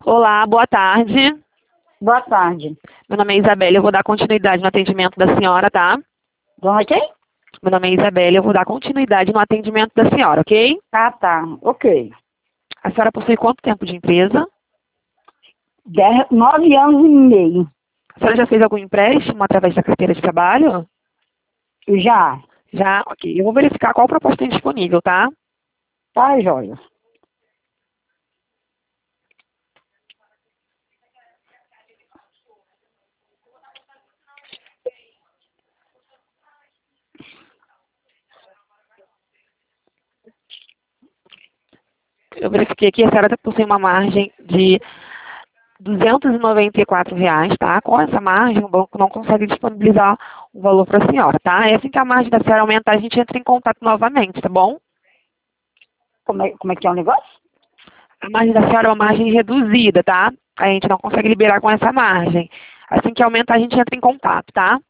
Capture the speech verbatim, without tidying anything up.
Olá, boa tarde. Boa tarde. Meu nome é Isabela, eu vou dar continuidade no atendimento da senhora, tá? Dona quem? Meu nome é Isabela, eu vou dar continuidade no atendimento da senhora, ok? Ah, tá. Ok. A senhora possui quanto tempo de empresa? Dez, nove anos e meio. A senhora já fez algum empréstimo através da carteira de trabalho? Já. Já? Ok. Eu vou verificar qual proposta tem disponível, tá? Tá, joia. Eu verifiquei aqui, a senhora possui uma margem de duzentos e noventa e quatro reais, tá? Com essa margem, o banco não consegue disponibilizar o valor para a senhora, tá? E assim que a margem da senhora aumentar, a gente entra em contato novamente, tá bom? Como é, como é que é o negócio? A margem da senhora é uma margem reduzida, tá? A gente não consegue liberar com essa margem. Assim que aumentar, a gente entra em contato, tá?